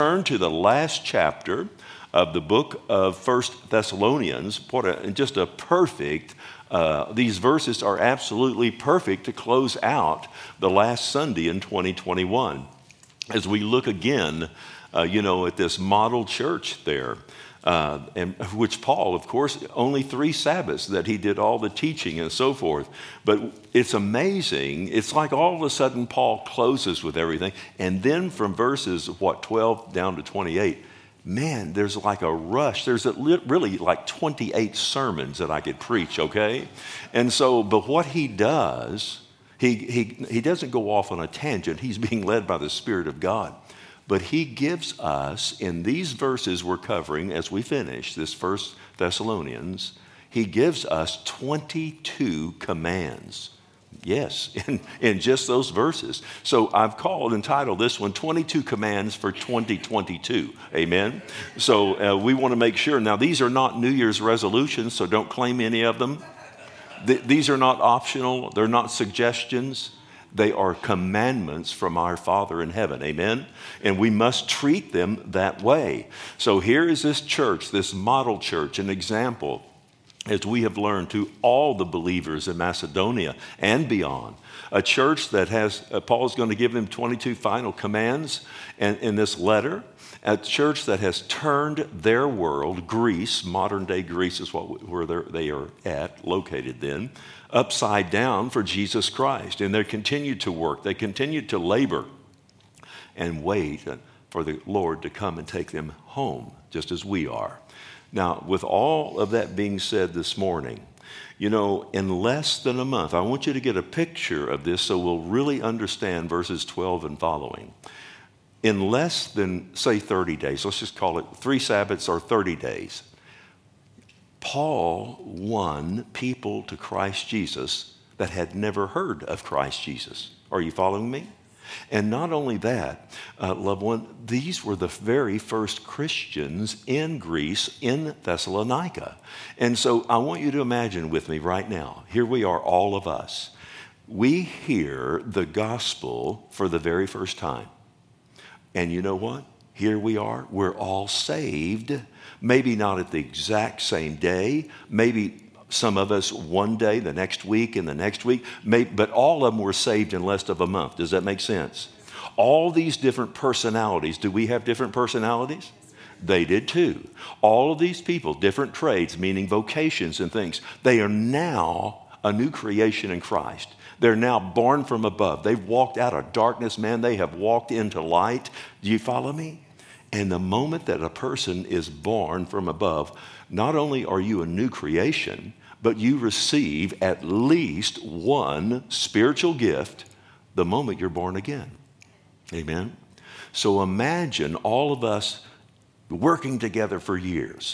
Turn to the last chapter of the book of First Thessalonians. Just a perfect, these verses are absolutely perfect to close out the last Sunday in 2021. As we look again, at this model church there, and which Paul, of course, only 3 Sabbaths that he did all the teaching and so forth. But it's amazing. It's like all of a sudden Paul closes with everything. And then from verses, 12 down to 28, man, there's like a rush. There's really like 28 sermons that I could preach, okay? And so, but what he does, he doesn't go off on a tangent. He's being led by the Spirit of God. But he gives us, in these verses we're covering as we finish this First Thessalonians, he gives us 22 commands. Yes, in just those verses. So I've entitled this one, 22 Commands for 2022. Amen? So we want to make sure. Now, these are not New Year's resolutions, so don't claim any of them. These are not optional. They're not suggestions. They are commandments from our Father in heaven, amen? And we must treat them that way. So here is this church, this model church, an example, as we have learned to all the believers in Macedonia and beyond. A church that has, Paul's going to give them 22 final commands in this letter. A church that has turned their world, Greece, modern day Greece is where they are located then, upside down for Jesus Christ. And they continue to work. They continue to labor and wait for the Lord to come and take them home, just as we are. Now, with all of that being said this morning, in less than a month, I want you to get a picture of this so we'll really understand verses 12 and following. In less than, say, 30 days, let's just call it 3 Sabbaths or 30 days, Paul won people to Christ Jesus that had never heard of Christ Jesus. Are you following me? And not only that, loved one, these were the very first Christians in Greece, in Thessalonica. And so I want you to imagine with me right now, here we are, all of us. We hear the gospel for the very first time. And you know what? Here we are. We're all saved. Maybe not at the exact same day. Maybe some of us one day, the next week, and the next week. But all of them were saved in less of a month. Does that make sense? All these different personalities. Do we have different personalities? They did too. All of these people, different trades, meaning vocations and things, they are now a new creation in Christ. They're now born from above. They've walked out of darkness, man. They have walked into light. Do you follow me? And the moment that a person is born from above, not only are you a new creation, but you receive at least one spiritual gift the moment you're born again. Amen? So imagine all of us working together for years.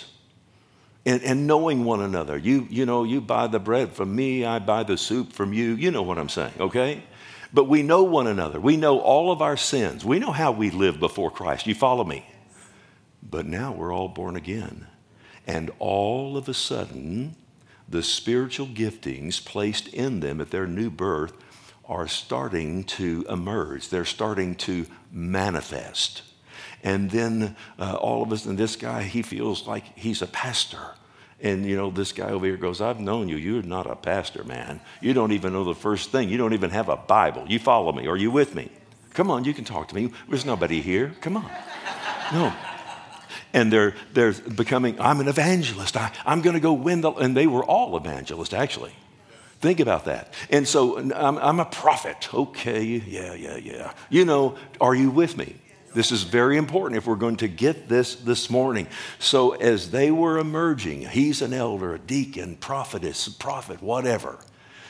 And knowing one another. You buy the bread from me, I buy the soup from you. You know what I'm saying, okay? But we know one another. We know all of our sins. We know how we lived before Christ. You follow me? But now we're all born again. And all of a sudden, the spiritual giftings placed in them at their new birth are starting to emerge. They're starting to manifest. And then all of us, and this guy, he feels like he's a pastor. And, this guy over here goes, I've known you. You're not a pastor, man. You don't even know the first thing. You don't even have a Bible. You follow me. Are you with me? Come on, you can talk to me. There's nobody here. Come on. No. And they're becoming, I'm an evangelist. I'm going to go win and they were all evangelists, actually. Think about that. And so I'm a prophet. Okay, yeah. Are you with me? This is very important if we're going to get this morning. So as they were emerging, he's an elder, a deacon, prophetess, prophet, whatever.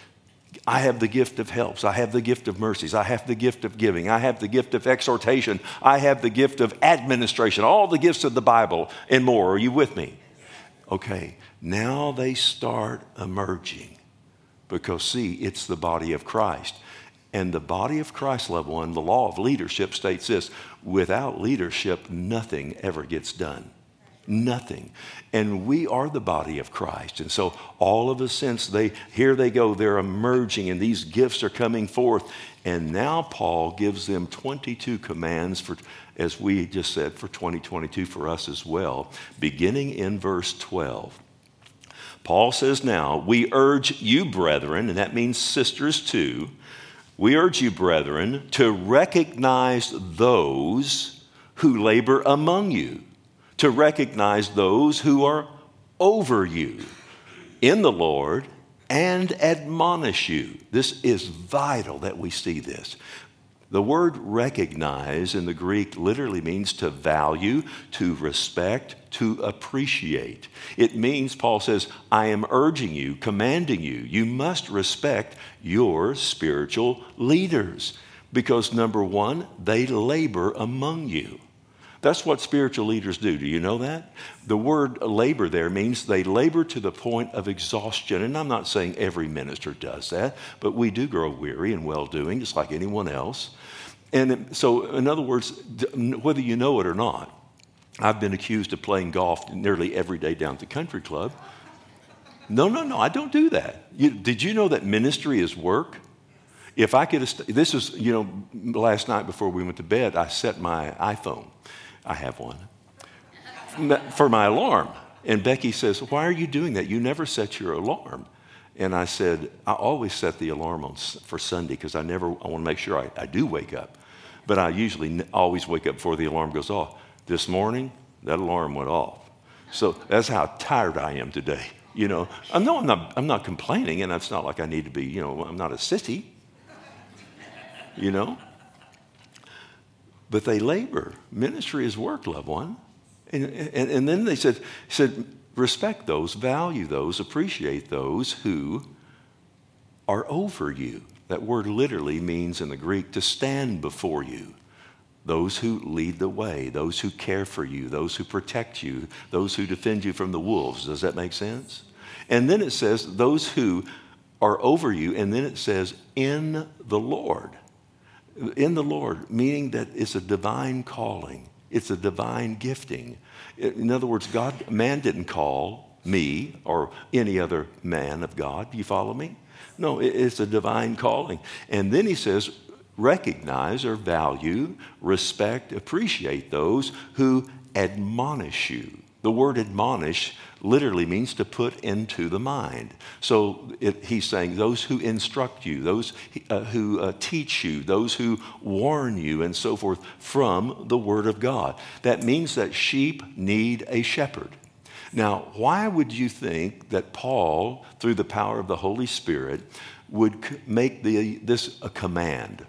I have the gift of helps. I have the gift of mercies. I have the gift of giving. I have the gift of exhortation. I have the gift of administration, all the gifts of the Bible and more. Are you with me? Okay, now they start emerging because, see, it's the body of Christ. And the body of Christ, loved one, the law of leadership states this: without leadership, nothing ever gets done. Nothing. And we are the body of Christ. And so all of a sense, here they go, they're emerging and these gifts are coming forth. And now Paul gives them 22 commands for, as we just said, for 2022 for us as well, beginning in verse 12. Paul says now, we urge you, brethren, and that means sisters too, we urge you, brethren, to recognize those who labor among you, to recognize those who are over you in the Lord and admonish you. This is vital that we see this. The word recognize in the Greek literally means to value, to respect, to appreciate. It means, Paul says, I am urging you, commanding you, you must respect your spiritual leaders because, number one, they labor among you. That's what spiritual leaders do. Do you know that? The word labor there means they labor to the point of exhaustion. And I'm not saying every minister does that, but we do grow weary in well-doing, just like anyone else. And so, in other words, whether you know it or not, I've been accused of playing golf nearly every day down at the country club. No, I don't do that. Did you know that ministry is work? If I could, this is, last night before we went to bed, I set my iPhone. I have one, for my alarm. And Becky says, why are you doing that? You never set your alarm. And I said, I always set the alarm for Sunday because I want to make sure I do wake up. But I usually always wake up before the alarm goes off. This morning, that alarm went off. So that's how tired I am today. I'm not complaining, and it's not like I need to be, I'm not a sissy, But they labor. Ministry is work, loved one. And then they said, respect those, value those, appreciate those who are over you. That word literally means in the Greek to stand before you. Those who lead the way, those who care for you, those who protect you, those who defend you from the wolves. Does that make sense? And then it says those who are over you, and then it says in the Lord. In the Lord, meaning that it's a divine calling. It's a divine gifting. In other words, man didn't call me or any other man of God. Do you follow me? No, it's a divine calling. And then he says, recognize or value, respect, appreciate those who admonish you. The word admonish literally means to put into the mind. So he's saying those who instruct you, those who teach you, those who warn you, and so forth from the Word of God. That means that sheep need a shepherd. Now, why would you think that Paul, through the power of the Holy Spirit, would make this a command?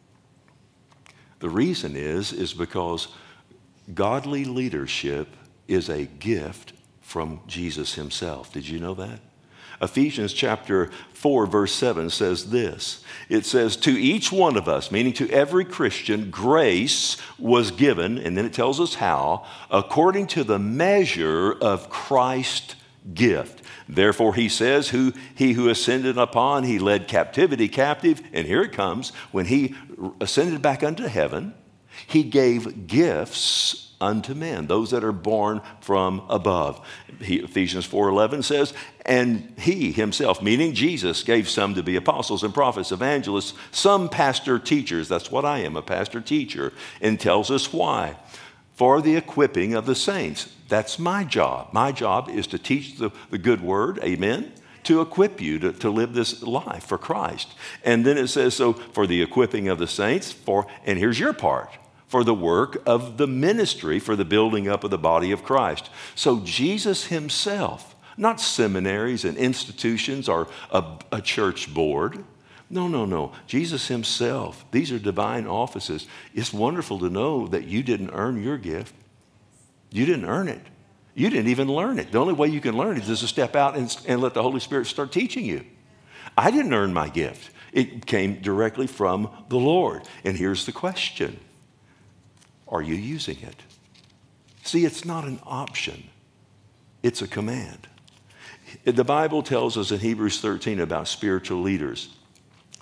The reason is because godly leadership is a gift from Jesus himself. Did you know that? Ephesians chapter 4, verse 7 says this. It says, to each one of us, meaning to every Christian, grace was given, and then it tells us how, according to the measure of Christ's gift. Therefore, he says, he who ascended upon, he led captivity captive. And here it comes. When he ascended back unto heaven, he gave gifts unto men, those that are born from above. Ephesians 4:11 says, and he himself, meaning Jesus, gave some to be apostles and prophets, evangelists, some pastor teachers. That's what I am, a pastor teacher, and tells us why. For the equipping of the saints. That's my job. My job is to teach the good word, amen, to equip you to live this life for Christ. And then it says, so for the equipping of the saints, and here's your part, for the work of the ministry, for the building up of the body of Christ. So Jesus himself, not seminaries and institutions or a church board. No. Jesus himself. These are divine offices. It's wonderful to know that you didn't earn your gift. You didn't earn it. You didn't even learn it. The only way you can learn it is to step out and let the Holy Spirit start teaching you. I didn't earn my gift. It came directly from the Lord. And here's the question. Are you using it? See, it's not an option. It's a command. The Bible tells us in Hebrews 13 about spiritual leaders.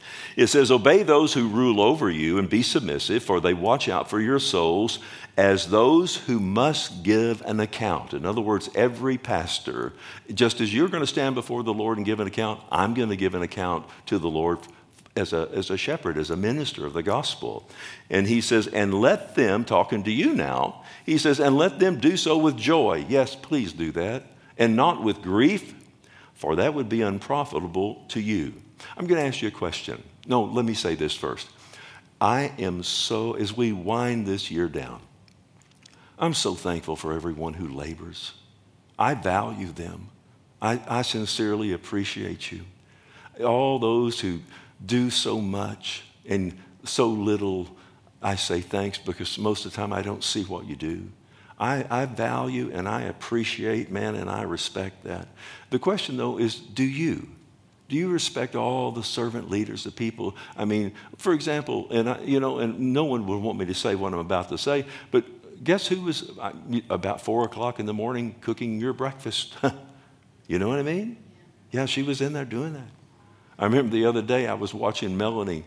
It says, obey those who rule over you and be submissive, for they watch out for your souls as those who must give an account. In other words, every pastor, just as you're going to stand before the Lord and give an account, I'm going to give an account to the Lord as a shepherd, as a minister of the gospel. And he says, and let them, talking to you now, he says, and let them do so with joy. Yes, please do that. And not with grief, for that would be unprofitable to you. I'm going to ask you a question. No, let me say this first. I am so, as we wind this year down, I'm so thankful for everyone who labors. I value them. I sincerely appreciate you. All those who do so much and so little, I say thanks because most of the time I don't see what you do. I value and I appreciate, man, and I respect that. The question, though, is do you? Do you respect all the servant leaders, the people? I mean, for example, and no one would want me to say what I'm about to say, but guess who was about 4 o'clock in the morning cooking your breakfast? You know what I mean? Yeah, she was in there doing that. I remember the other day I was watching Melanie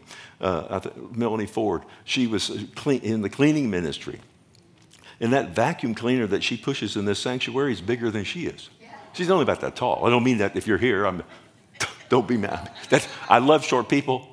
Ford. She was in the cleaning ministry. And that vacuum cleaner that she pushes in this sanctuary is bigger than she is. She's only about that tall. I don't mean that if you're here. Don't be mad. I love short people.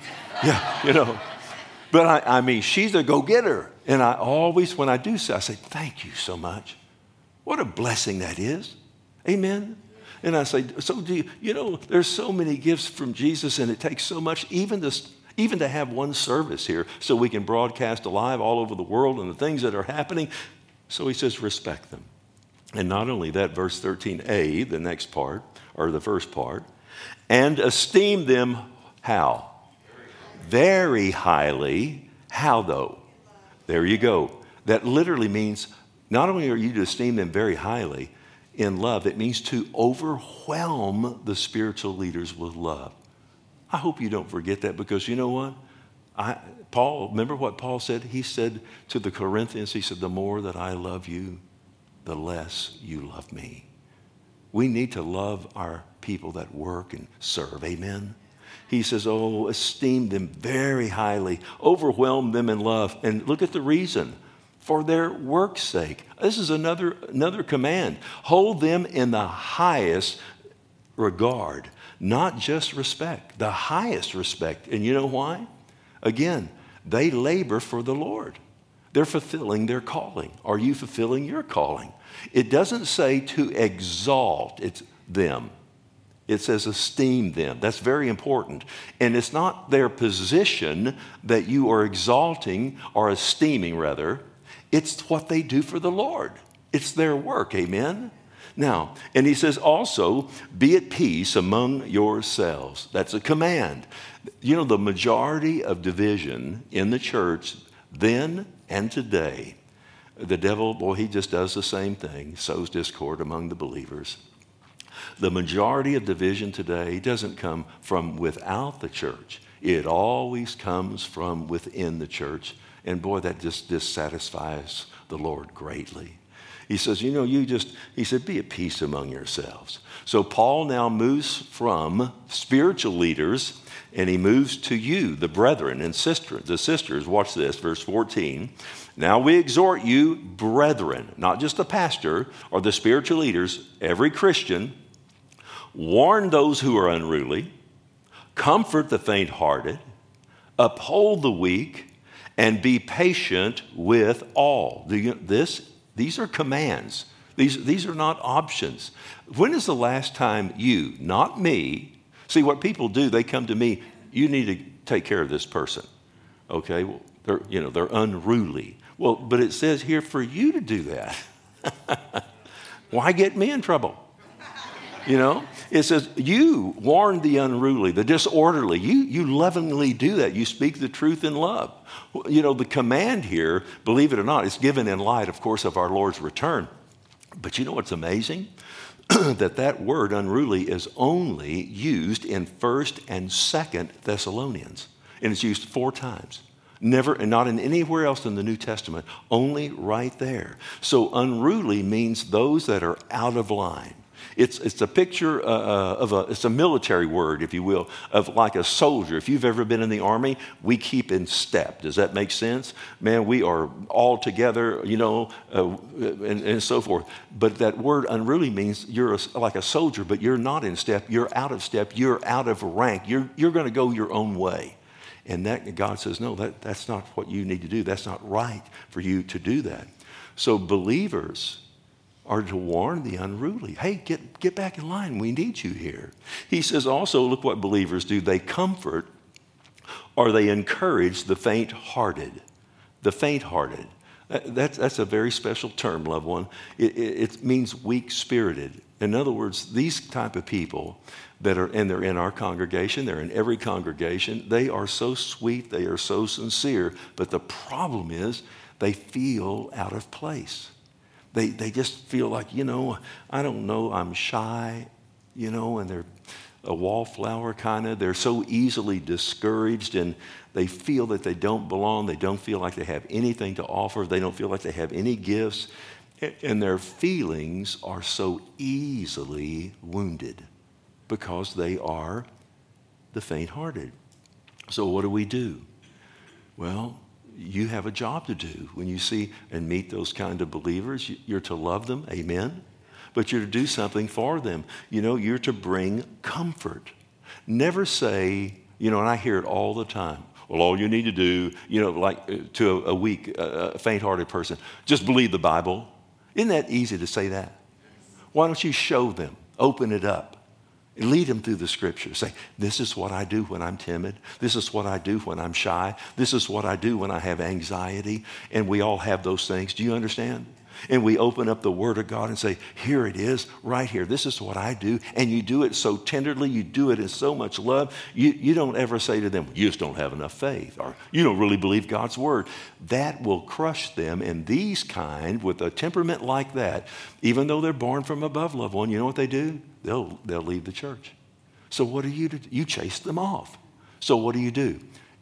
Yeah, But I mean, she's a go-getter. And I always, when I do so, I say, thank you so much. What a blessing that is. Amen. And I say, so do you, there's so many gifts from Jesus, and it takes so much, even to have one service here so we can broadcast live all over the world and the things that are happening. So he says, respect them. And not only that, verse 13a, the next part, or the first part, and esteem them how? Very highly. How though? There you go. That literally means not only are you to esteem them very highly in love, it means to overwhelm the spiritual leaders with love. I hope you don't forget that, because you know what? Remember what Paul said? He said to the Corinthians, he said, the more that I love you, the less you love me. We need to love our people that work and serve. Amen? He says, esteem them very highly. Overwhelm them in love. And look at the reason. For their work's sake. This is another command. Hold them in the highest regard. Not just respect. The highest respect. And you know why? Again, they labor for the Lord. They're fulfilling their calling. Are you fulfilling your calling? It doesn't say to exalt them. It says esteem them. That's very important. And it's not their position that you are exalting or esteeming, rather. It's what they do for the Lord. It's their work. Amen? Now, and he says also, be at peace among yourselves. That's a command. The majority of division in the church then and today, the devil, he just does the same thing, sows discord among the believers. The majority of division today doesn't come from without the church. It always comes from within the church. And boy, that just dissatisfies the Lord greatly. He says, he said, be at peace among yourselves. So Paul now moves from spiritual leaders, and he moves to you, the brethren and the sisters. Watch this, verse 14. Now we exhort you, brethren, not just the pastor or the spiritual leaders, every Christian, warn those who are unruly, comfort the faint-hearted, uphold the weak, and be patient with all. These are commands. These are not options. When is the last time you, not me, see what people do, they come to me, you need to take care of this person. Okay, well, they're unruly. Well, but it says here for you to do that. Why get me in trouble? It says you warn the unruly, the disorderly. You lovingly do that. You speak the truth in love. The command here, believe it or not, is given in light, of course, of our Lord's return. But you know what's amazing? that word unruly is only used in 1st and 2nd Thessalonians. And it's used 4 times. Never, and not in anywhere else in the New Testament, only right there. So unruly means those that are out of line. It's a picture it's a military word, if you will, of like a soldier. If you've ever been in the Army, we keep in step. Does that make sense? Man, we are all together, and so forth. But that word unruly means you're like a soldier, but you're not in step. You're out of step. You're out of rank. You're going to go your own way. And that God says, no, that's not what you need to do. That's not right for you to do that. So believers are to warn the unruly. Hey, get back in line. We need you here. He says also, look what believers do. They comfort or they encourage the faint-hearted. The faint-hearted. That's a very special term, loved one. It means weak-spirited. In other words, these type of people they're in our congregation, they're in every congregation, they are so sweet, they are so sincere, but the problem is they feel out of place. They just feel like, I don't know, I'm shy, and they're a wallflower kind of. They're so easily discouraged, and they feel that they don't belong. They don't feel like they have anything to offer. They don't feel like they have any gifts. And their feelings are so easily wounded because they are the faint-hearted. So what do we do? Well, you have a job to do. When you see and meet those kind of believers, you're to love them, amen? But you're to do something for them. You're to bring comfort. Never say, and I hear it all the time, well, all you need to do, like to a weak, faint-hearted person, just believe the Bible. Isn't that easy to say that? Why don't you show them, open it up, lead them through the scriptures. Say, this is what I do when I'm timid. This is what I do when I'm shy. This is what I do when I have anxiety. And we all have those things. Do you understand? And we open up the Word of God and say, here it is, right here. This is what I do. And you do it so tenderly. You do it in so much love. You don't ever say to them, you just don't have enough faith, or you don't really believe God's Word. That will crush them. And these kind, with a temperament like that, even though they're born from above, loved one, you know what they do? They'll leave the church. So what do? You chase them off. So what do?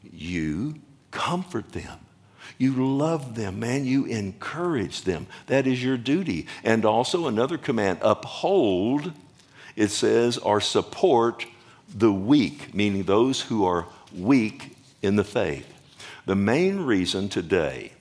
You comfort them. You love them, man. You encourage them. That is your duty. And also another command, uphold, it says, or support the weak, meaning those who are weak in the faith. The main reason today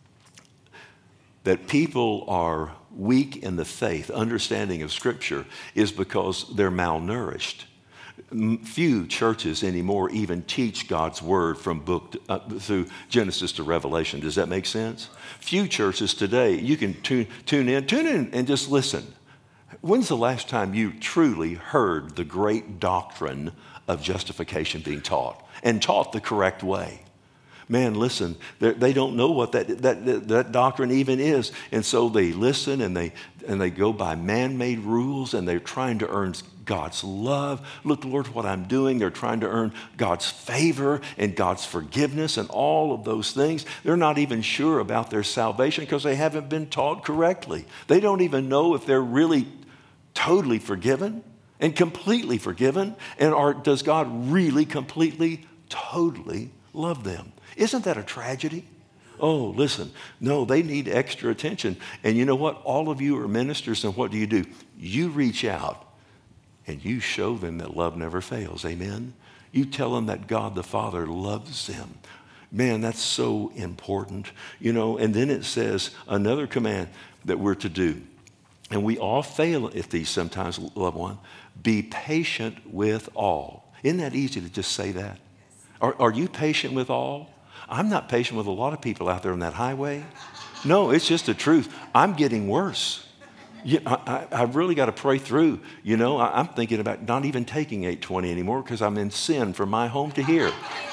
that people are weak in the faith, understanding of Scripture, is because they're malnourished. Few churches anymore even teach God's Word from through Genesis to Revelation. Does that make sense? Few churches today, you can tune in and just listen. When's the last time you truly heard the great doctrine of justification being taught and taught the correct way? Man, listen, they don't know what that doctrine even is. And so they listen and they go by man-made rules, and they're trying to earn God's love. Look, Lord, what I'm doing. They're trying to earn God's favor and God's forgiveness and all of those things. They're not even sure about their salvation because they haven't been taught correctly. They don't even know if they're really totally forgiven and completely forgiven, and does God really completely, totally love them? Isn't that a tragedy? Oh, listen, no, they need extra attention. And you know what? All of you are ministers, and what do? You reach out and you show them that love never fails. Amen? You tell them that God the Father loves them. Man, that's so important. And then it says another command that we're to do. And we all fail at these sometimes, loved one. Be patient with all. Isn't that easy to just say that? Are you patient with all? I'm not patient with a lot of people out there on that highway. No, it's just the truth. I'm getting worse. I've really got to pray through. I'm thinking about not even taking 820 anymore because I'm in sin from my home to here.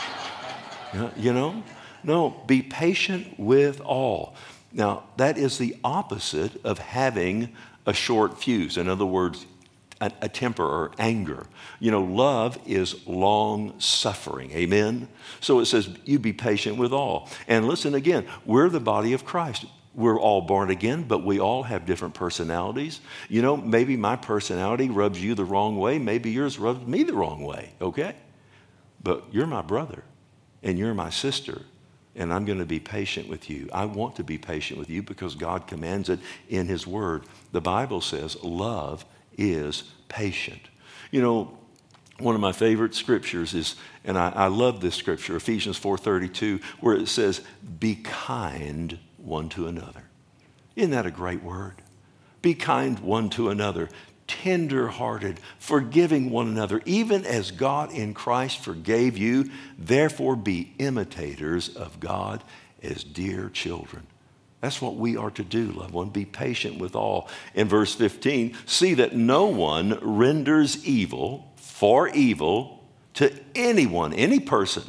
No, be patient with all. Now, that is the opposite of having a short fuse. In other words, a temper or anger. Love is long-suffering. Amen? So it says, you be patient with all. And listen again, we're the body of Christ. We're all born again, but we all have different personalities. Maybe my personality rubs you the wrong way. Maybe yours rubs me the wrong way, okay? But you're my brother, and you're my sister, and I'm going to be patient with you. I want to be patient with you because God commands it in His Word. The Bible says love is patient. You know, one of my favorite scriptures is, and I love this scripture, Ephesians 4:32, where it says, be kind one to another. Isn't that a great word? Be kind one to another, tender-hearted, forgiving one another, even as God in Christ forgave you. Therefore be imitators of God as dear children. That's what we are to do, loved one. Be patient with all. In verse 15, see that no one renders evil for evil to anyone, any person,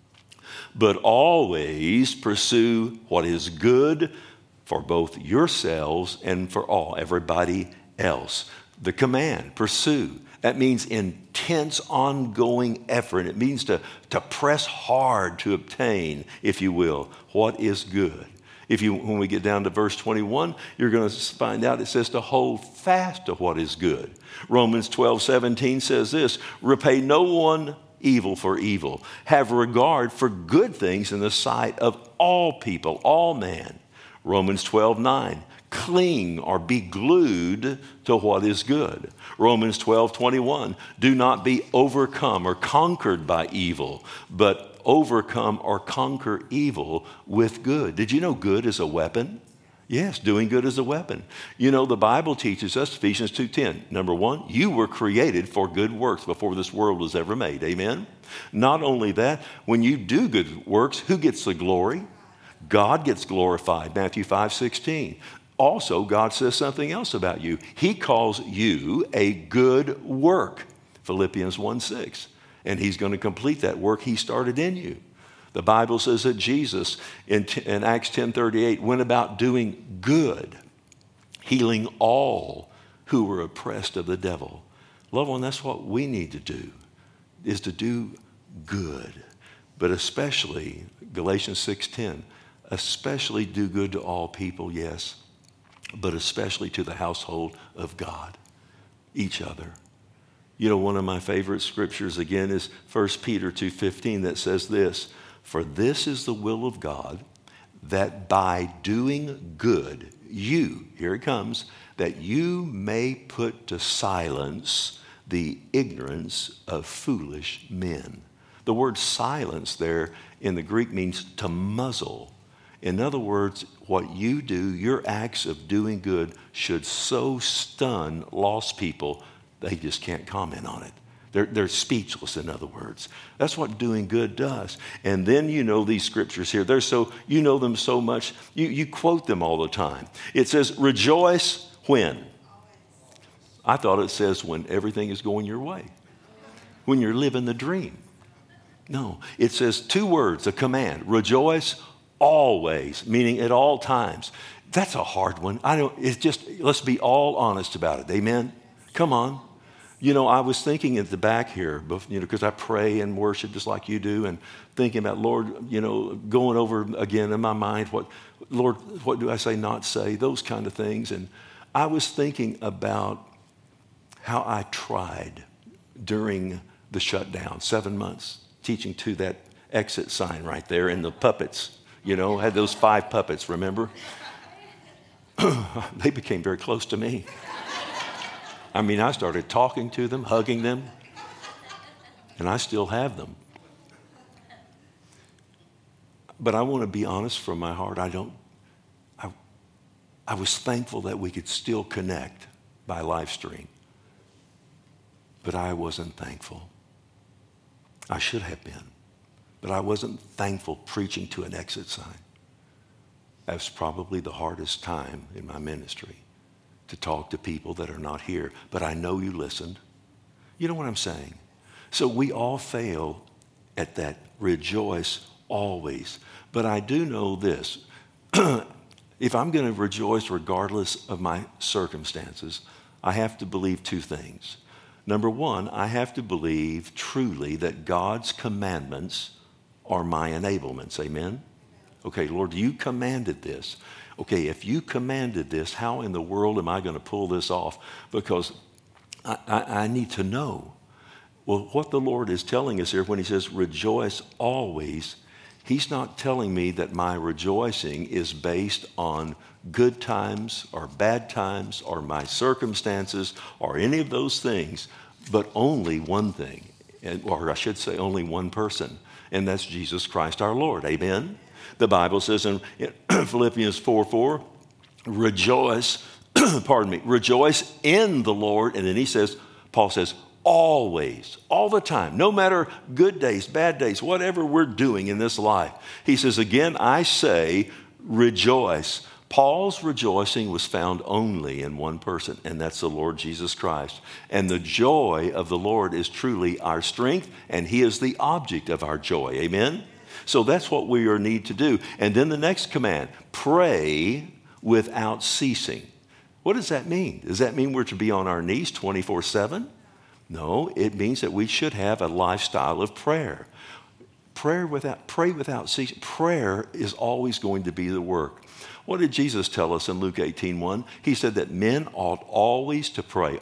but always pursue what is good for both yourselves and for all, everybody else. The command, pursue, that means intense, ongoing effort. It means to press hard to obtain, if you will, what is good. When we get down to verse 21, you're going to find out it says to hold fast to what is good. Romans 12:17 says this, repay no one evil for evil. Have regard for good things in the sight of all people, all man. Romans 12:9, cling or be glued to what is good. Romans 12:21, do not be overcome or conquered by evil, but overcome or conquer evil with good. Did you know good is a weapon? Yes, doing good is a weapon. You know, the Bible teaches us, Ephesians 2:10, number one, you were created for good works before this world was ever made. Amen? Not only that, when you do good works, who gets the glory? God gets glorified, Matthew 5:16. Also, God says something else about you. He calls you a good work, Philippians 1:6. And he's going to complete that work he started in you. The Bible says that Jesus, in Acts 10:38, went about doing good, healing all who were oppressed of the devil. Loved one, that's what we need to do, is to do good. But especially, Galatians 6:10, especially do good to all people, yes, but especially to the household of God, each other. You know, one of my favorite scriptures, again, is 1 Peter 2:15 that says this, for this is the will of God, that by doing good, you, here it comes, that you may put to silence the ignorance of foolish men. The word silence there in the Greek means to muzzle. In other words, what you do, your acts of doing good should so stun lost people, they just can't comment on it. They're speechless, in other words. That's what doing good does. And then you know these scriptures here. You know them so much, you quote them all the time. It says, rejoice when? I thought it says when everything is going your way. When you're living the dream. No, it says two words, a command. Rejoice always, meaning at all times. That's a hard one. Let's be all honest about it. Amen? Come on. You know, I was thinking at the back here, because I pray and worship just like you do, and thinking about, Lord, going over again in my mind, Lord, what do I say, not say, those kind of things. And I was thinking about how I tried during the shutdown, 7 months, teaching to that exit sign right there, and the puppets, had those 5 puppets, remember? They became very close to me. I started talking to them, hugging them, and I still have them. But I want to be honest from my heart, I was thankful that we could still connect by live stream. But I wasn't thankful. I should have been. But I wasn't thankful preaching to an exit sign. That was probably the hardest time in my ministry, to talk to people that are not here. But I know you listened. You know what I'm saying? So we all fail at that. Rejoice always. But I do know this. If I'm going to rejoice regardless of my circumstances, I have to believe 2 things. Number 1, I have to believe truly that God's commandments are my enablements. Amen? Okay, Lord, you commanded this. Okay, if you commanded this, how in the world am I going to pull this off? Because I need to know. Well, what the Lord is telling us here when he says rejoice always, He's not telling me that my rejoicing is based on good times or bad times or my circumstances or any of those things, but only one thing, or I should say only one person, and that's Jesus Christ our Lord. Amen? The Bible says in Philippians 4:4, rejoice, rejoice in the Lord. And then Paul says, always, all the time, no matter good days, bad days, whatever we're doing in this life. He says, again, I say, rejoice. Paul's rejoicing was found only in one person, and that's the Lord Jesus Christ. And the joy of the Lord is truly our strength, and he is the object of our joy. Amen? So that's what we need to do. And then the next command, pray without ceasing. What does that mean? Does that mean we're to be on our knees 24/7? No, it means that we should have a lifestyle of prayer. Pray without ceasing. Prayer is always going to be the work. What did Jesus tell us in Luke 18:1? He said that men ought always to pray,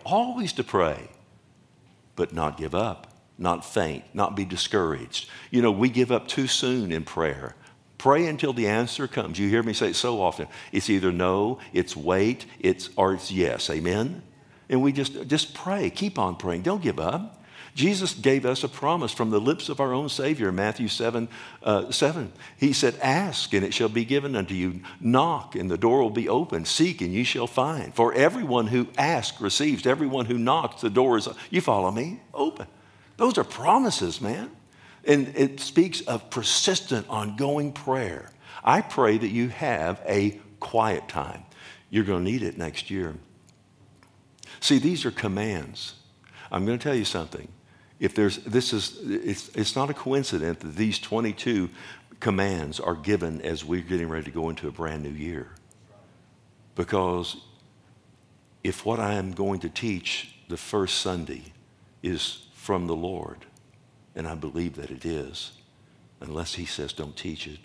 but not give up, not faint, not be discouraged. You know, we give up too soon in prayer. Pray until the answer comes. You hear me say it so often. It's either no, it's wait, or it's yes. Amen? And we just pray. Keep on praying. Don't give up. Jesus gave us a promise from the lips of our own Savior in Matthew 7:7. He said, ask and it shall be given unto you. Knock and the door will be open. Seek and you shall find. For everyone who asks receives. Everyone who knocks, the door is, you follow me, open. Those are promises, man. And it speaks of persistent, ongoing prayer. I pray that you have a quiet time. You're going to need it next year. See, these are commands. I'm going to tell you something. It's not a coincidence that these 22 commands are given as we're getting ready to go into a brand new year. Because if what I am going to teach the first Sunday is from the Lord, and I believe that it is, unless he says don't teach it,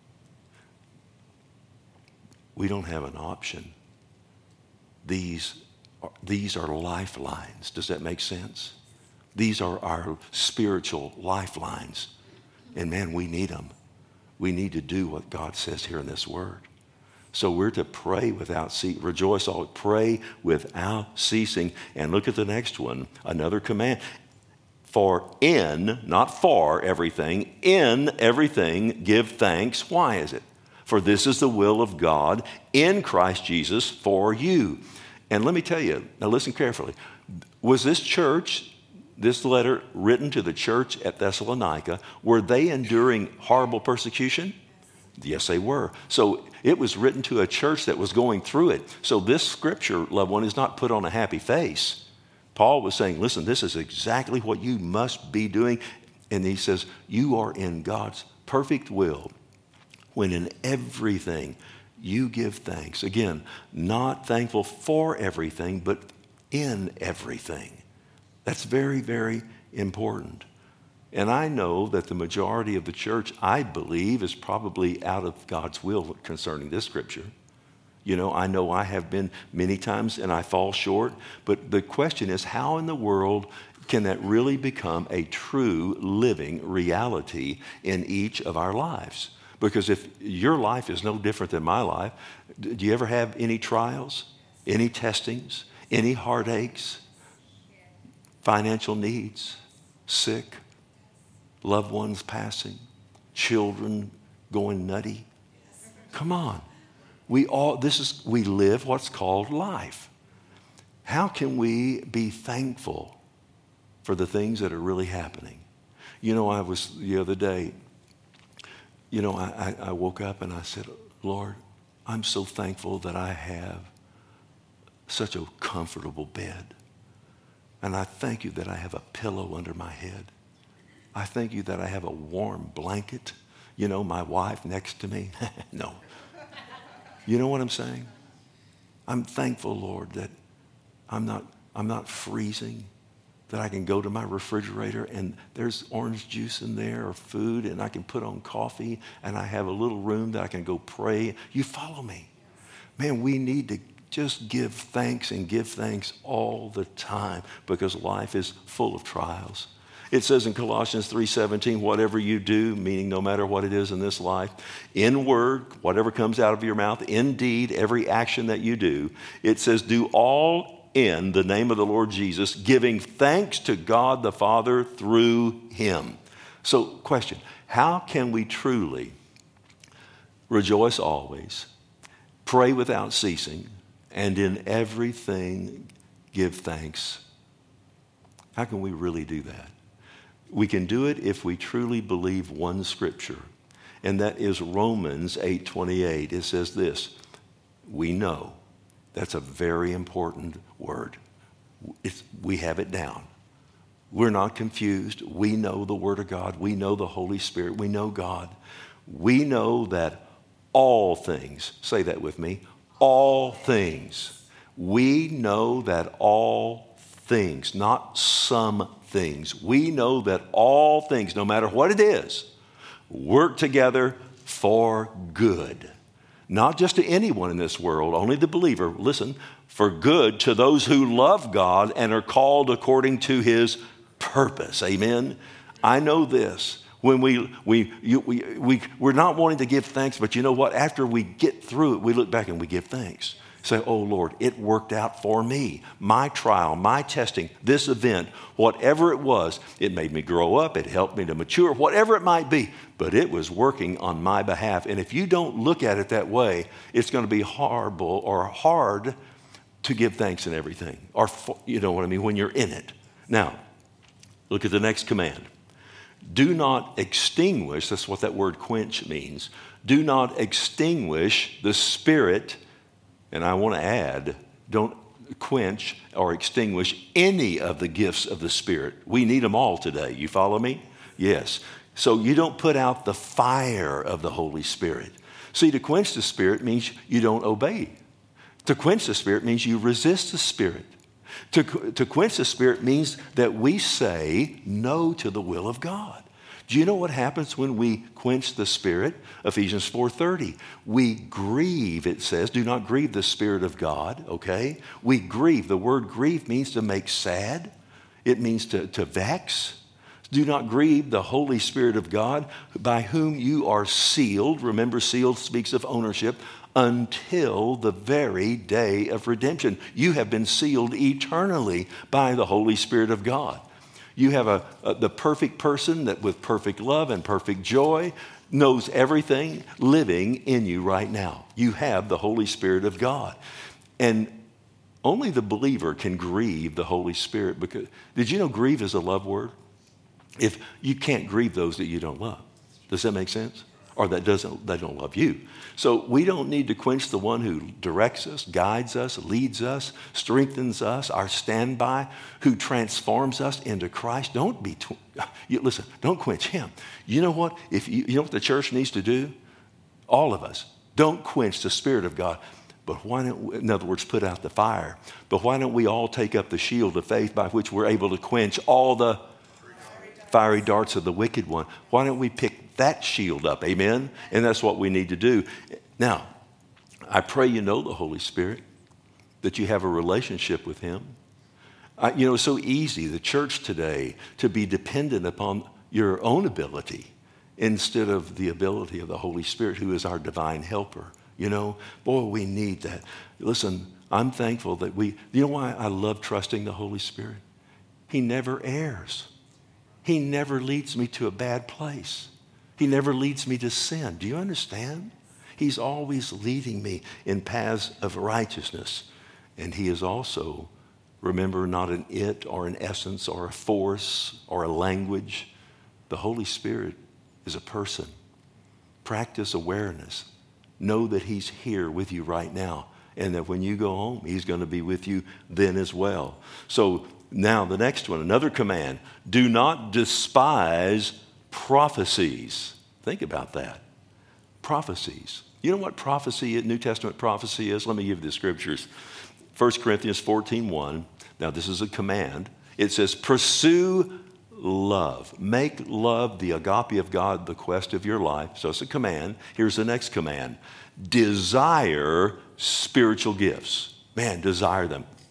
we don't have an option. These are lifelines. Does that make sense? These are our spiritual lifelines. And man, we need them. We need to do what God says here in this word. So we're to pray without ceasing. Rejoice always. Pray without ceasing. And look at the next one, another command. Not for everything, in everything give thanks. Why is it? For this is the will of God in Christ Jesus for you. And let me tell you, now listen carefully. Was this letter written to the church at Thessalonica, were they enduring horrible persecution? Yes, they were. So it was written to a church that was going through it. So this scripture, loved one, is not put on a happy face. Paul was saying, listen, this is exactly what you must be doing. And he says, you are in God's perfect will when in everything you give thanks. Again, not thankful for everything, but in everything. That's very, very important. And I know that the majority of the church, I believe, is probably out of God's will concerning this scripture. You know I have been many times and I fall short. But the question is, how in the world can that really become a true living reality in each of our lives? Because if your life is no different than my life, do you ever have any trials, any testings, any heartaches, financial needs, sick, loved ones passing, children going nutty? Come on. We live what's called life. How can we be thankful for the things that are really happening? You know, I was the other day, you know, I woke up and I said, Lord, I'm so thankful that I have such a comfortable bed. And I thank you that I have a pillow under my head. I thank you that I have a warm blanket. You know, my wife next to me. No. You know what I'm saying? I'm thankful, Lord, that I'm not freezing, that I can go to my refrigerator and there's orange juice in there or food and I can put on coffee and I have a little room that I can go pray. You follow me? Man, we need to just give thanks and give thanks all the time because life is full of trials. It says in Colossians 3:17, whatever you do, meaning no matter what it is in this life, in word, whatever comes out of your mouth, in deed, every action that you do, it says do all in the name of the Lord Jesus, giving thanks to God the Father through him. So question, how can we truly rejoice always, pray without ceasing, and in everything give thanks? How can we really do that? We can do it if we truly believe one scripture, and that is Romans 8:28. It says this, we know. That's a very important word. We have it down. We're not confused. We know the Word of God. We know the Holy Spirit. We know God. We know that all things, say that with me, all things. We know that all things, not some things. We know that all things, no matter what it is, work together for good. Not just to anyone in this world, only the believer. Listen, for good to those who love God and are called according to his purpose. Amen? I know this. When we're not wanting to give thanks, but you know what? After we get through it, we look back and we give thanks. Say, oh Lord, it worked out for me. My trial, my testing, this event, whatever it was, it made me grow up, it helped me to mature, whatever it might be, but it was working on my behalf. And if you don't look at it that way, it's going to be horrible or hard to give thanks in everything. Or, you know what I mean, when you're in it. Now, look at the next command. Do not extinguish, that's what that word quench means. Do not extinguish the Spirit. And I want to add, don't quench or extinguish any of the gifts of the Spirit. We need them all today. You follow me? Yes. So you don't put out the fire of the Holy Spirit. See, to quench the Spirit means you don't obey. To quench the Spirit means you resist the Spirit. To quench the Spirit means that we say no to the will of God. Do you know what happens when we quench the Spirit? Ephesians 4:30. We grieve, it says. Do not grieve the Spirit of God, okay? We grieve. The word grieve means to make sad. It means to vex. Do not grieve the Holy Spirit of God, by whom you are sealed. Remember, sealed speaks of ownership. Until the very day of redemption. You have been sealed eternally by the Holy Spirit of God. You have the perfect person that with perfect love and perfect joy knows everything living in you right now. You have the Holy Spirit of God. And only the believer can grieve the Holy Spirit. Because did you know grieve is a love word? If you can't grieve those that you don't love. Does that make sense? Or they don't love you. So we don't need to quench the one who directs us, guides us, leads us, strengthens us, our standby, who transforms us into Christ. Listen, don't quench him. You know what? You know what the church needs to do? All of us. Don't quench the Spirit of God. But why don't, in other words, put out the fire. But why don't we all take up the shield of faith by which we're able to quench all the fiery darts of the wicked one? Why don't we pick that shield up? Amen? And that's what we need to do. Now, I pray you know the Holy Spirit, that you have a relationship with him. It's so easy, the church today, to be dependent upon your own ability instead of the ability of the Holy Spirit, who is our divine helper. Boy, we need that. Listen, I'm thankful that you know why I love trusting the Holy Spirit? He never errs. He never leads me to a bad place. He never leads me to sin. Do you understand? He's always leading me in paths of righteousness. And he is also, remember, not an it or an essence or a force or a language. The Holy Spirit is a person. Practice awareness. Know that he's here with you right now. And that when you go home, he's going to be with you then as well. So now the next one, another command. Do not despise prophecies. Think about that. Prophecies. You know what prophecy, New Testament prophecy is? Let me give you the scriptures. 1 Corinthians 14:1. Now this is a command. It says, pursue love. Make love, the agape of God, the quest of your life. So it's a command. Here's the next command. Desire spiritual gifts. Man, desire them.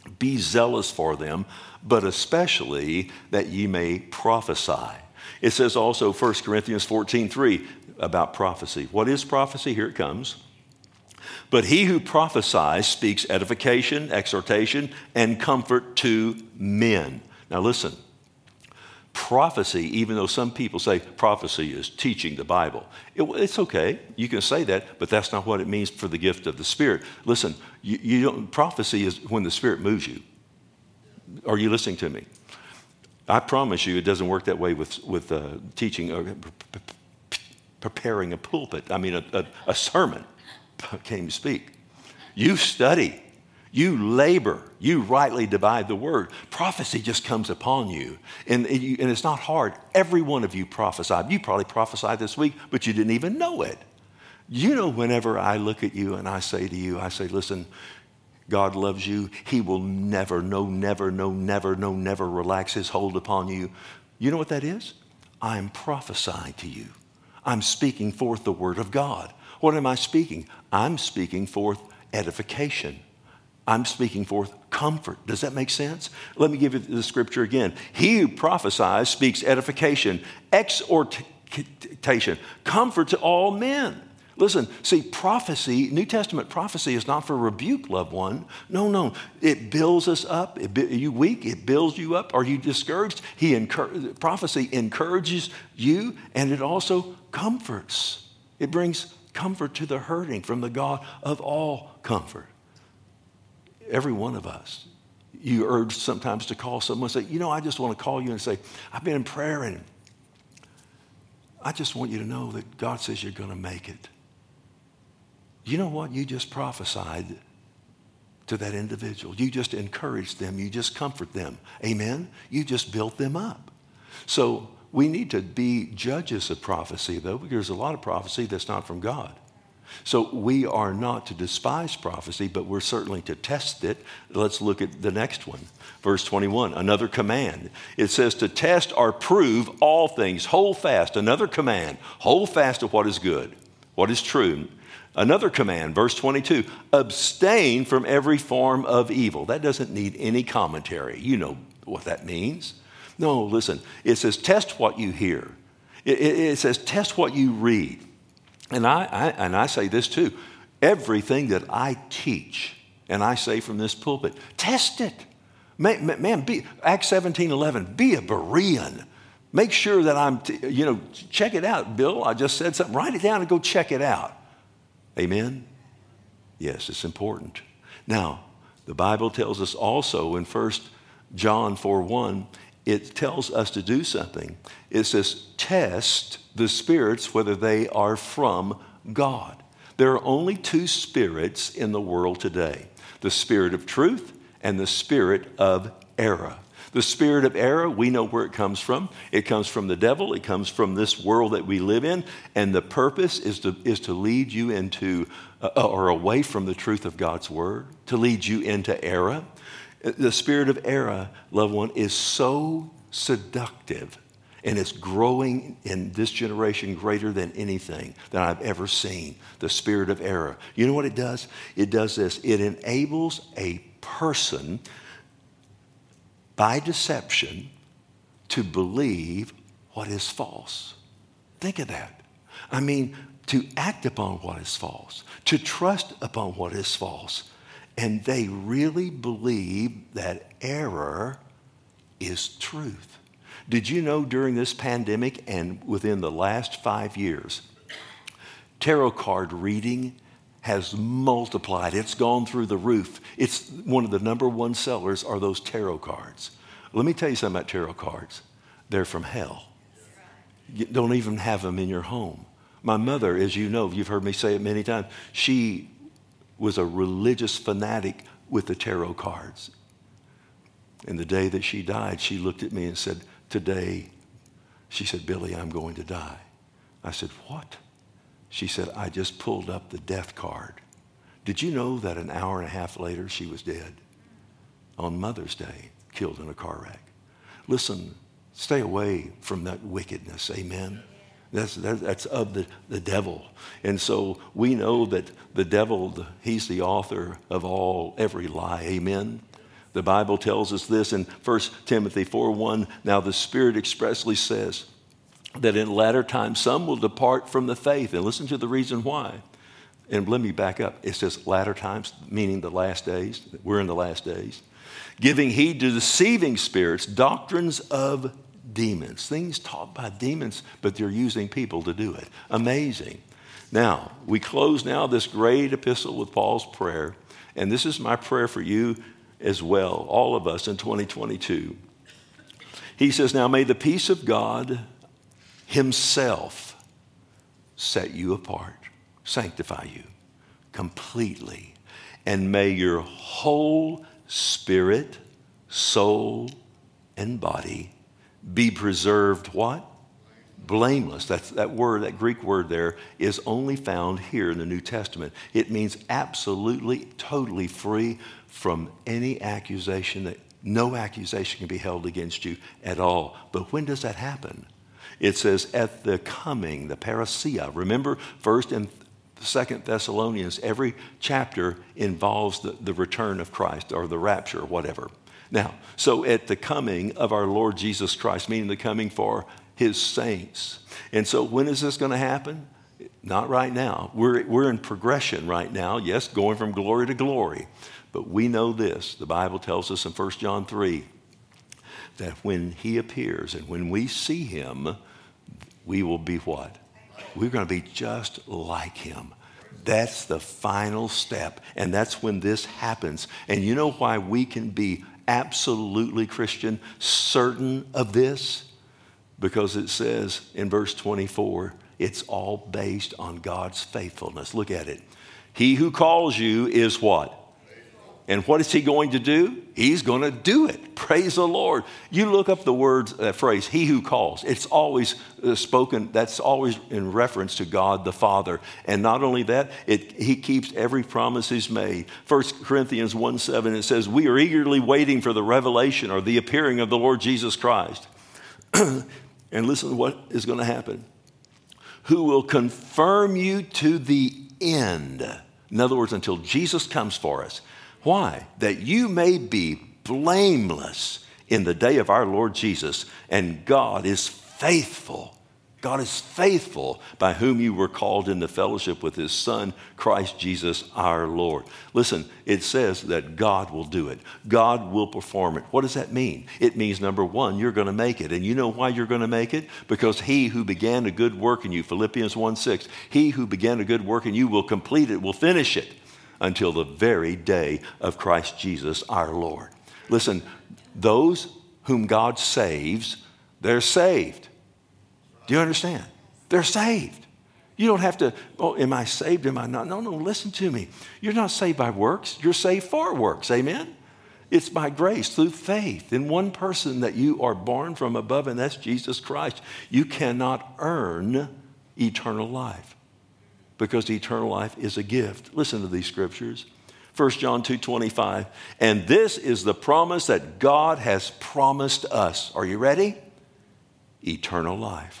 Be zealous for them, but especially that ye may prophesy. It says also 1 Corinthians 14:3 about prophecy. What is prophecy? Here it comes. But he who prophesies speaks edification, exhortation, and comfort to men. Now listen, prophecy, even though some people say prophecy is teaching the Bible, it's okay. You can say that, but that's not what it means for the gift of the Spirit. Listen, prophecy is when the Spirit moves you. Are you listening to me? I promise you it doesn't work that way with teaching or preparing a pulpit. I mean, a sermon. Came to speak. You study, you labor, you rightly divide the word. Prophecy just comes upon you, and it's not hard. Every one of you prophesied. You probably prophesied this week, but you didn't even know it. You know, whenever I look at you and I say to you, I say, listen, God loves you. He will never relax his hold upon you. You know what that is? I'm prophesying to you. I'm speaking forth the word of God. What am I speaking? I'm speaking forth edification. I'm speaking forth comfort. Does that make sense? Let me give you the scripture again. He who prophesies speaks edification, exhortation, comfort to all men. Listen, see, prophecy, New Testament prophecy is not for rebuke, loved one. No. It builds us up. Are you weak? It builds you up. Are you discouraged? Prophecy encourages you, and it also comforts. It brings comfort to the hurting from the God of all comfort. Every one of us. You urge sometimes to call someone and say, I just want to call you and say, I've been in prayer and I just want you to know that God says you're going to make it. You know what? You just prophesied to that individual. You just encouraged them. You just comfort them. Amen? You just built them up. So we need to be judges of prophecy, though, because there's a lot of prophecy that's not from God. So we are not to despise prophecy, but we're certainly to test it. Let's look at the next one. Verse 21, another command. It says to test or prove all things. Hold fast. Another command. Hold fast to what is good, what is true. Another command, verse 22, abstain from every form of evil. That doesn't need any commentary. You know what that means. No, listen, it says test what you hear. It says test what you read. And I say this too. Everything that I teach and I say from this pulpit, test it. Man, Acts 17:11, be a Berean. Make sure that check it out. Bill, I just said something. Write it down and go check it out. Amen? Yes, it's important. Now, the Bible tells us also in 1 John 4:1, it tells us to do something. It says, test the spirits whether they are from God. There are only two spirits in the world today, the spirit of truth and the spirit of error. The spirit of error, we know where it comes from. It comes from the devil. It comes from this world that we live in. And the purpose is to lead you into or away from the truth of God's word, to lead you into error. The spirit of error, loved one, is so seductive, and it's growing in this generation greater than anything that I've ever seen, the spirit of error. You know what it does? It does this. It enables a person by deception to believe what is false. Think of that. I mean, to act upon what is false, to trust upon what is false. And they really believe that error is truth. Did you know during this pandemic and within the last 5 years, tarot card reading has multiplied. It's gone through the roof. It's one of the number one sellers are those tarot cards. Let me tell you something about tarot cards. They're from hell. You don't even have them in your home. My mother, as you know, you've heard me say it many times, she was a religious fanatic with the tarot cards. And the day that she died, she looked at me and said, today, she said, Billy, I'm going to die. I said, what? She said, I just pulled up the death card. Did you know that an hour and a half later, she was dead? On Mother's Day, killed in a car wreck. Listen, stay away from that wickedness, amen? That's of the devil. And so we know that the devil, he's the author of every lie, amen? The Bible tells us this in 1 Timothy 4:1. Now the Spirit expressly says that in latter times some will depart from the faith. And listen to the reason why. And let me back up. It says latter times, meaning the last days. We're in the last days. Giving heed to deceiving spirits, doctrines of demons. Things taught by demons, but they're using people to do it. Amazing. Now, we close now this great epistle with Paul's prayer. And this is my prayer for you as well, all of us in 2022. He says, now may the peace of God himself set you apart, sanctify you completely, and may your whole spirit, soul, and body be preserved what? Blameless. That word, that Greek word there, is only found here in the New Testament. It means absolutely, totally free from any accusation. That no accusation can be held against you at all. But when does that happen? It says at the coming, the parousia. Remember, 1st and 2nd Thessalonians, every chapter involves the return of Christ or the rapture or whatever. Now, so at the coming of our Lord Jesus Christ, meaning the coming for his saints. And so when is this going to happen? Not right now. We're in progression right now, yes, going from glory to glory. But we know this. The Bible tells us in 1 John 3 that when he appears and when we see him, we will be what? We're going to be just like him. That's the final step. And that's when this happens. And you know why we can be absolutely Christian, certain of this? Because it says in verse 24, it's all based on God's faithfulness. Look at it. He who calls you is what? And what is he going to do? He's going to do it. Praise the Lord. You look up the words, that phrase, he who calls. It's always spoken, that's always in reference to God the Father. And not only that, he keeps every promise he's made. 1 Corinthians 1:7, it says, we are eagerly waiting for the revelation or the appearing of the Lord Jesus Christ. And listen to what is going to happen. Who will confirm you to the end. In other words, until Jesus comes for us. Why? That you may be blameless in the day of our Lord Jesus. And God is faithful. God is faithful, by whom you were called into fellowship with his Son, Christ Jesus our Lord. Listen, it says that God will do it. God will perform it. What does that mean? It means, number one, you're going to make it. And you know why you're going to make it? Because he who began a good work in you, Philippians 1:6, he who began a good work in you will complete it, will finish it until the very day of Christ Jesus our Lord. Listen, those whom God saves, they're saved. Do you understand? They're saved. You don't have to, oh, am I saved? Am I not? No, listen to me. You're not saved by works. You're saved for works. Amen? It's by grace through faith in one person that you are born from above, and that's Jesus Christ. You cannot earn eternal life because eternal life is a gift. Listen to these scriptures. 1 John 2:25. And this is the promise that God has promised us. Are you ready? Eternal life.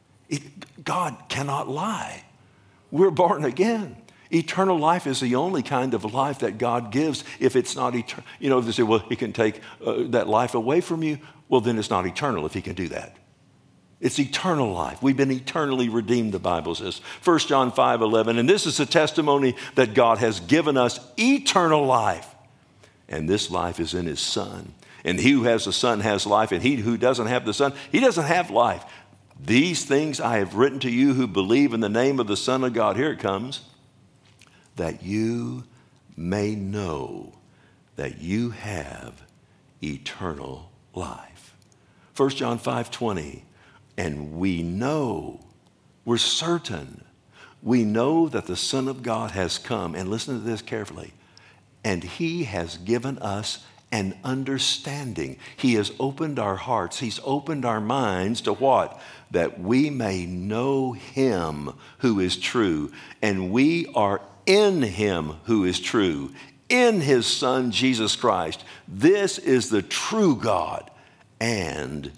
God cannot lie. We're born again. Eternal life is the only kind of life that God gives. If it's not eternal, you know, they say, well, he can take that life away from you. Well, then it's not eternal if he can do that. It's eternal life. We've been eternally redeemed, the Bible says. 1 John 5:11, and this is a testimony that God has given us eternal life. And this life is in his Son. And he who has the Son has life, and he who doesn't have the Son, he doesn't have life. These things I have written to you who believe in the name of the Son of God. Here it comes. That you may know that you have eternal life. 1 John 5:20. And we know, we're certain, we know that the Son of God has come. And listen to this carefully. And he has given us an understanding. He has opened our hearts. He's opened our minds to what? That we may know him who is true. And we are in him who is true, in his Son, Jesus Christ. This is the true God and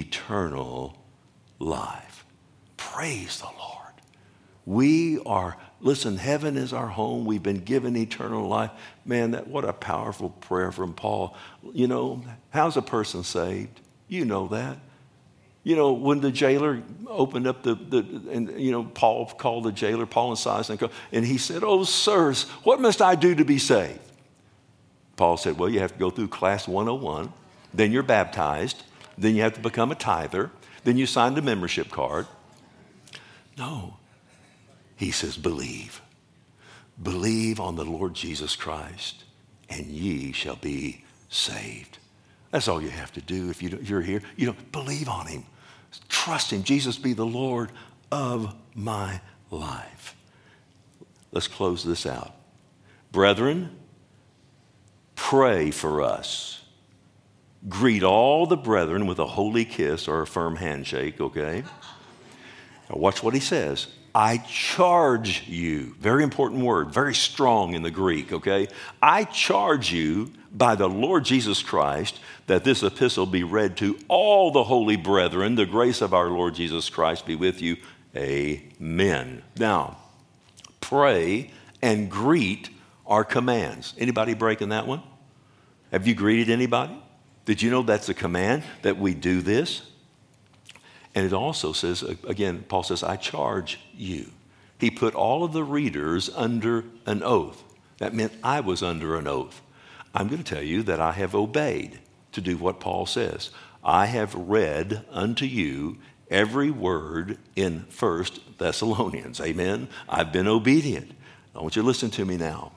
eternal life. Praise the Lord. We are Listen, heaven is our home. We've been given eternal life. Man, what a powerful prayer from Paul. You know, how's a person saved? You know that. You know, when the jailer opened up Paul called the jailer, Paul and Silas, and he said, "Oh, sirs, what must I do to be saved?" Paul said, "Well, you have to go through class 101, then you're baptized, then you have to become a tither, then you signed a membership card." No. He says, believe. Believe on the Lord Jesus Christ, and ye shall be saved. That's all you have to do if you're here. Believe on him. Trust him. Jesus be the Lord of my life. Let's close this out. Brethren, pray for us. Greet all the brethren with a holy kiss or a firm handshake, okay? Now watch what he says. I charge you, very important word, very strong in the Greek, okay? I charge you by the Lord Jesus Christ that this epistle be read to all the holy brethren. The grace of our Lord Jesus Christ be with you. Amen. Now, pray and greet are commands. Anybody breaking that one? Have you greeted anybody? Did you know that's a command that we do this? And it also says, again, Paul says, I charge you. He put all of the readers under an oath. That meant I was under an oath. I'm going to tell you that I have obeyed to do what Paul says. I have read unto you every word in 1 Thessalonians. Amen? I've been obedient. I want you to listen to me now.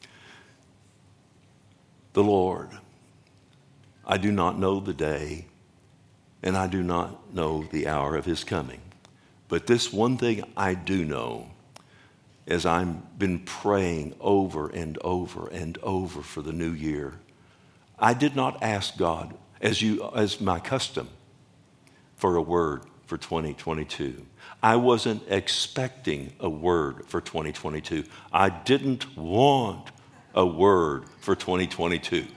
The Lord, I do not know the day, and I do not know the hour of his coming. But this one thing I do know, as I've been praying over and over and over for the new year, I did not ask God, as my custom, for a word for 2022. I wasn't expecting a word for 2022. I didn't want a word for 2022.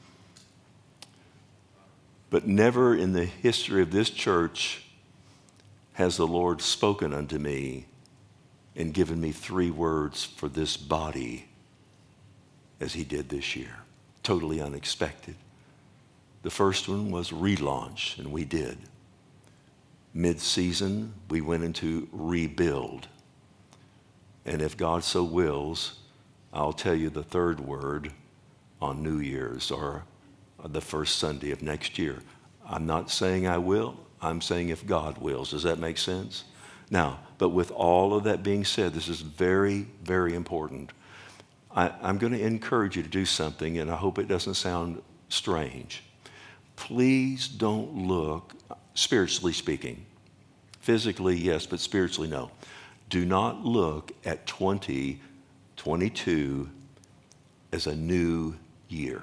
But never in the history of this church has the Lord spoken unto me and given me 3 words for this body as he did this year. Totally unexpected. The first one was relaunch, and we did. Mid-season, we went into rebuild. And if God so wills, I'll tell you the 3rd word on New Year's or the first Sunday of next year. I'm not saying I will. I'm saying if God wills. Does that make sense? Now, but with all of that being said, this is very, very important. I'm going to encourage you to do something, and I hope it doesn't sound strange. Please don't look, spiritually speaking. Physically, yes, but spiritually, no. Do not look at 2022 as a new year.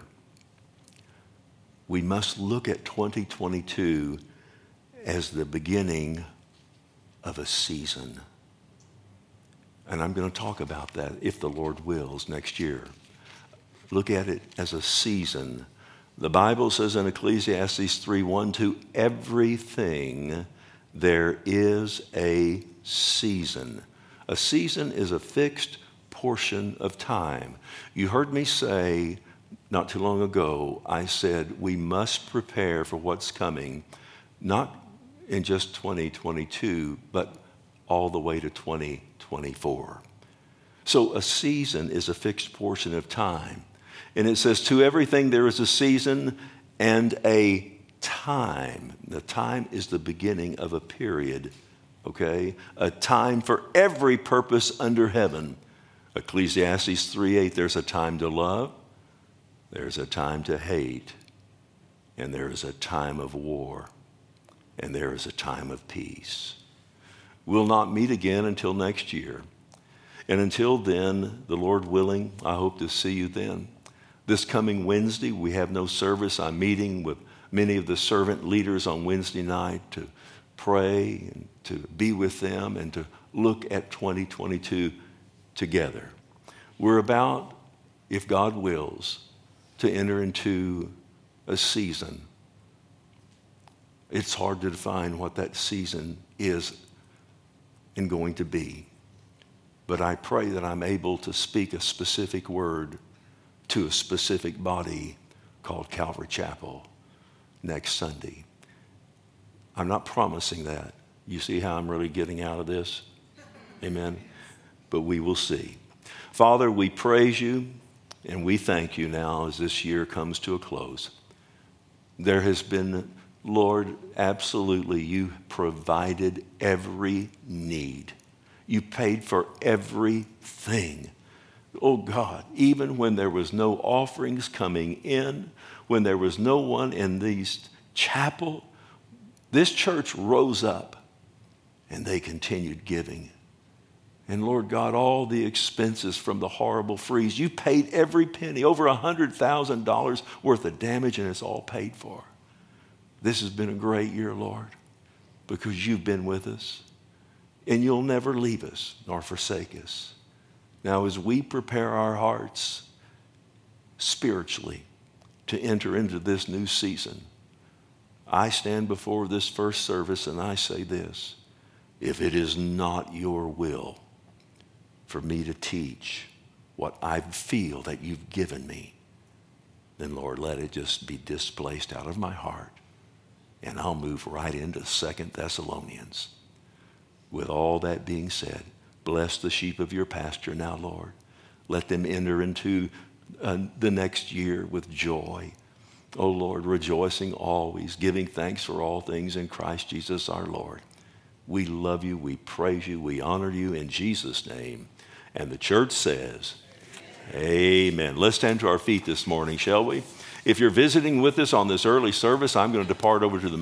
We must look at 2022 as the beginning of a season. And I'm going to talk about that, if the Lord wills, next year. Look at it as a season. The Bible says in Ecclesiastes 3:1, to everything there is a season. A season is a fixed portion of time. You heard me say not too long ago, I said we must prepare for what's coming, not in just 2022, but all the way to 2024. So a season is a fixed portion of time. And it says, to everything there is a season and a time. The time is the beginning of a period, okay? A time for every purpose under heaven. Ecclesiastes 3:8, there's a time to love, there's a time to hate, and there is a time of war, and there is a time of peace. We'll not meet again until next year. And until then, the Lord willing, I hope to see you then. This coming Wednesday, we have no service. I'm meeting with many of the servant leaders on Wednesday night to pray and to be with them and to look at 2022 together. We're about, if God wills, to enter into a season. It's hard to define what that season is and going to be. but I pray that I'm able to speak a specific word to a specific body called Calvary Chapel next Sunday. I'm not promising that. You see how I'm really getting out of this? Amen. But we will see. Father, we praise you and we thank you now as this year comes to a close. There has been, Lord, absolutely, you provided every need. You paid for everything. Oh God, even when there was no offerings coming in, when there was no one in this chapel, this church rose up and they continued giving. And Lord God, all the expenses from the horrible freeze, you paid every penny, over $100,000 worth of damage, and it's all paid for. This has been a great year, Lord, because you've been with us, and you'll never leave us nor forsake us. Now, as we prepare our hearts spiritually to enter into this new season, I stand before this first service and I say this: if it is not your will for me to teach what I feel that you've given me, then Lord, let it just be displaced out of my heart. And I'll move right into 2 Thessalonians. With all that being said, bless the sheep of your pasture now, Lord. Let them enter into the next year with joy. Oh Lord, rejoicing always, giving thanks for all things in Christ Jesus our Lord. We love you, we praise you, we honor you in Jesus' name. And the church says, amen. Let's stand to our feet this morning, shall we? If you're visiting with us on this early service, I'm going to depart over to the